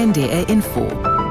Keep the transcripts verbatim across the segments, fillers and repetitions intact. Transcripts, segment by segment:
N D R Info.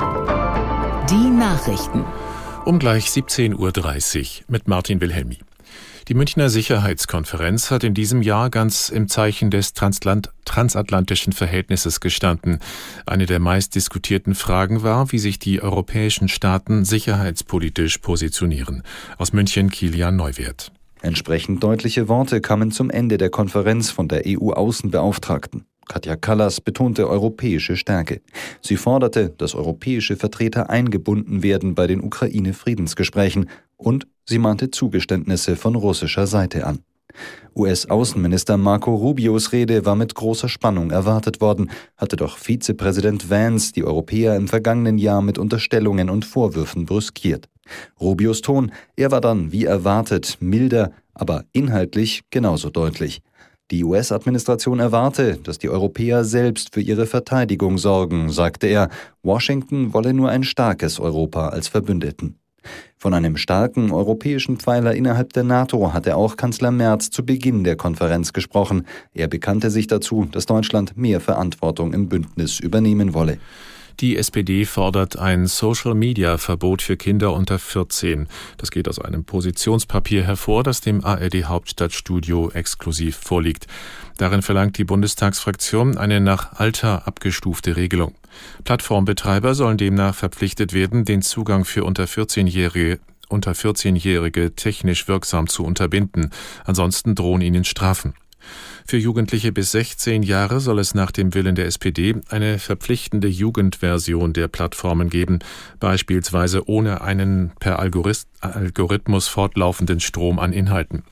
Die Nachrichten. Um gleich siebzehn Uhr dreißig mit Martin Wilhelmi. Die Münchner Sicherheitskonferenz hat in diesem Jahr ganz im Zeichen des Transland- transatlantischen Verhältnisses gestanden. Eine der meist diskutierten Fragen war, wie sich die europäischen Staaten sicherheitspolitisch positionieren. Aus München Kilian Neuwirth. Entsprechend deutliche Worte kamen zum Ende der Konferenz von der E U-Außenbeauftragten. Katja Kallas betonte europäische Stärke. Sie forderte, dass europäische Vertreter eingebunden werden bei den Ukraine-Friedensgesprächen, und sie mahnte Zugeständnisse von russischer Seite an. U S-Außenminister Marco Rubios Rede war mit großer Spannung erwartet worden, hatte doch Vizepräsident Vance die Europäer im vergangenen Jahr mit Unterstellungen und Vorwürfen brüskiert. Rubios Ton, er war dann wie erwartet milder, aber inhaltlich genauso deutlich. Die U S-Administration erwarte, dass die Europäer selbst für ihre Verteidigung sorgen, sagte er. Washington wolle nur ein starkes Europa als Verbündeten. Von einem starken europäischen Pfeiler innerhalb der NATO hatte auch Kanzler Merz zu Beginn der Konferenz gesprochen. Er bekannte sich dazu, dass Deutschland mehr Verantwortung im Bündnis übernehmen wolle. Die S P D fordert ein Social-Media-Verbot für Kinder unter vierzehn. Das geht aus einem Positionspapier hervor, das dem A R D-Hauptstadtstudio exklusiv vorliegt. Darin verlangt die Bundestagsfraktion eine nach Alter abgestufte Regelung. Plattformbetreiber sollen demnach verpflichtet werden, den Zugang für unter vierzehnjährige unter vierzehnjährige technisch wirksam zu unterbinden. Ansonsten drohen ihnen Strafen. Für Jugendliche bis sechzehn Jahre soll es nach dem Willen der S P D eine verpflichtende Jugendversion der Plattformen geben, beispielsweise ohne einen per Algorithmus fortlaufenden Strom an Inhalten.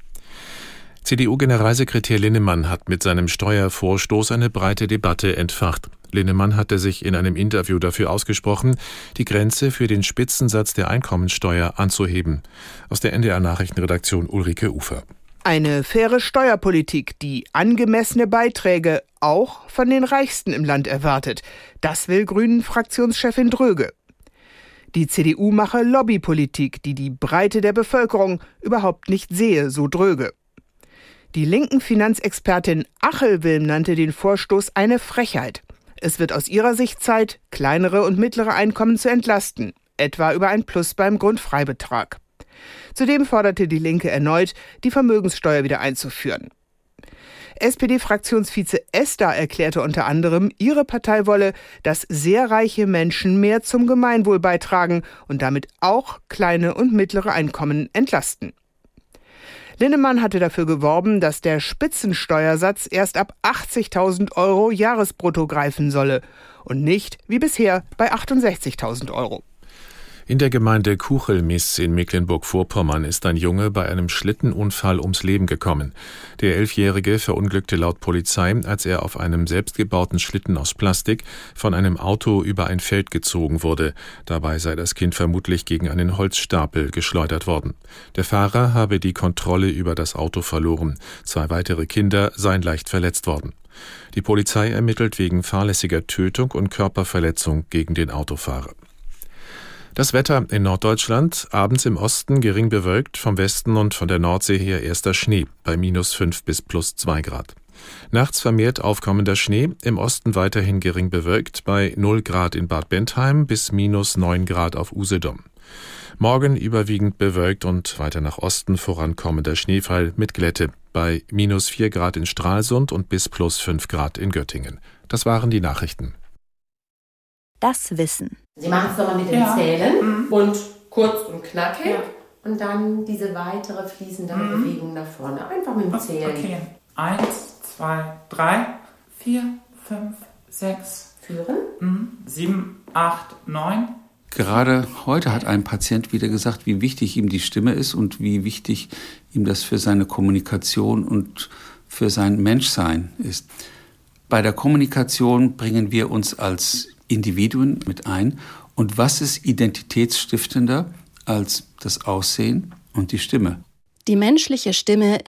C D U-Generalsekretär Linnemann hat mit seinem Steuervorstoß eine breite Debatte entfacht. Linnemann hatte sich in einem Interview dafür ausgesprochen, die Grenze für den Spitzensatz der Einkommensteuer anzuheben. Aus der N D R-Nachrichtenredaktion Ulrike Ufer. Eine faire Steuerpolitik, die angemessene Beiträge auch von den Reichsten im Land erwartet. Das will Grünen-Fraktionschefin Dröge. Die C D U mache Lobbypolitik, die die Breite der Bevölkerung überhaupt nicht sehe, so Dröge. Die linken Finanzexpertin Achelwilm nannte den Vorstoß eine Frechheit. Es wird aus ihrer Sicht Zeit, kleinere und mittlere Einkommen zu entlasten, etwa über ein Plus beim Grundfreibetrag. Zudem forderte die Linke erneut, die Vermögenssteuer wieder einzuführen. S P D-Fraktionsvize Esther erklärte unter anderem, ihre Partei wolle, dass sehr reiche Menschen mehr zum Gemeinwohl beitragen und damit auch kleine und mittlere Einkommen entlasten. Linnemann hatte dafür geworben, dass der Spitzensteuersatz erst ab achtzigtausend Euro Jahresbrutto greifen solle und nicht wie bisher bei achtundsechzigtausend Euro. In der Gemeinde Kuchelmiss in Mecklenburg-Vorpommern ist ein Junge bei einem Schlittenunfall ums Leben gekommen. Der Elfjährige verunglückte laut Polizei, als er auf einem selbstgebauten Schlitten aus Plastik von einem Auto über ein Feld gezogen wurde. Dabei sei das Kind vermutlich gegen einen Holzstapel geschleudert worden. Der Fahrer habe die Kontrolle über das Auto verloren. Zwei weitere Kinder seien leicht verletzt worden. Die Polizei ermittelt wegen fahrlässiger Tötung und Körperverletzung gegen den Autofahrer. Das Wetter in Norddeutschland, abends im Osten gering bewölkt, vom Westen und von der Nordsee her erster Schnee, bei minus fünf bis plus zwei Grad. Nachts vermehrt aufkommender Schnee, im Osten weiterhin gering bewölkt, bei null Grad in Bad Bentheim bis minus neun Grad auf Usedom. Morgen überwiegend bewölkt und weiter nach Osten vorankommender Schneefall mit Glätte, bei minus vier Grad in Stralsund und bis plus fünf Grad in Göttingen. Das waren die Nachrichten. Das Wissen. Sie machen es nochmal mit den ja. Zähnen mhm. und kurz und knackig ja. und dann diese weitere fließende mhm. Bewegung nach vorne. Einfach mit dem Zählen. Okay. Eins, zwei, drei, vier, fünf, sechs, Führen. Mhm. sieben, acht, neun. Gerade heute hat ein Patient wieder gesagt, wie wichtig ihm die Stimme ist und wie wichtig ihm das für seine Kommunikation und für sein Menschsein ist. Bei der Kommunikation bringen wir uns als Individuen mit ein. Und was ist identitätsstiftender als das Aussehen und die Stimme? Die menschliche Stimme